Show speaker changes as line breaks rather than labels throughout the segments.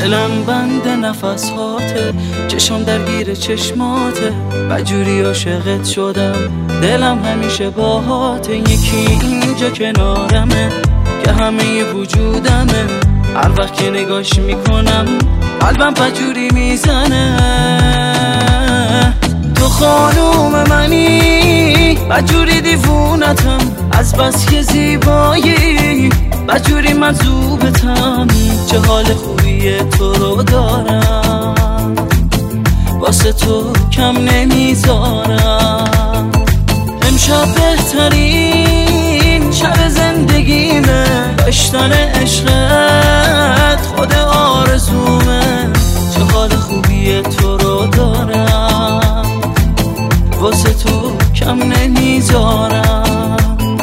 دلم بند نفساته، چشم درگیر چشماته، بجوری عاشقت شدم، دلم همیشه باهاته. یکی اینجا کنارمه که همه وجودمه، هر وقت که نگاش میکنم قلبم بجوری میزنه. تو خانوم منی، بجوری دیوونتم، از بس که زیبایی، بجوری مجذوبتم، چه حال خوبی تو رو دارم، واسه تو کم نمیذارم. امشب بهترین شب زندگیمه، داشتن عشقت خود آرزومه، چه حال خوبی تو رو دارم، واسه تو کم نمیذارم.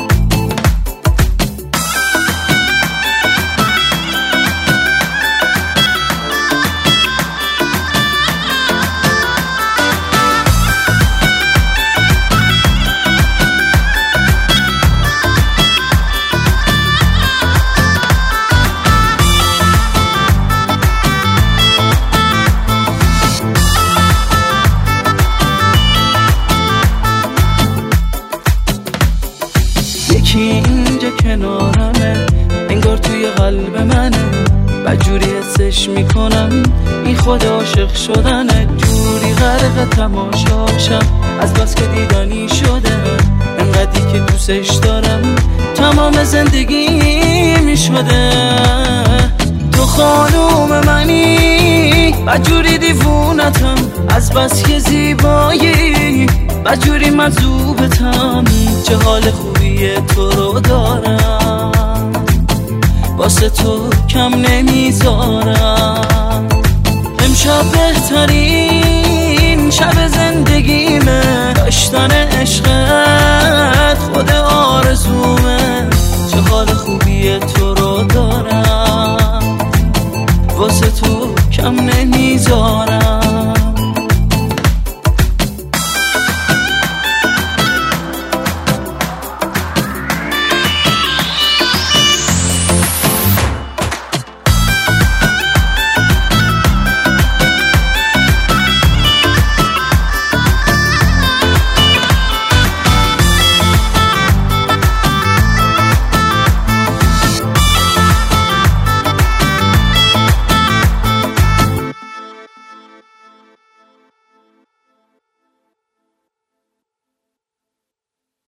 یکی اینجا کنارمه، انگار توی قلب منه، بجوری حسش میکنم، این خود عاشق شدنه. جوری غرق تماشاشم، از بس که دیدنی شده، انقدری که دوستش دارم، تمام زندگی میشده. تو خانوم منی، بجوری دیوونتم، از بس که زیبایی، بجوری مجذوبتم، چه حال خوبی تو رو دارم، واسه تو کم نمیذارم. امشب بهترین شب زندگیمه، داشتن عشقت خود آرزومه،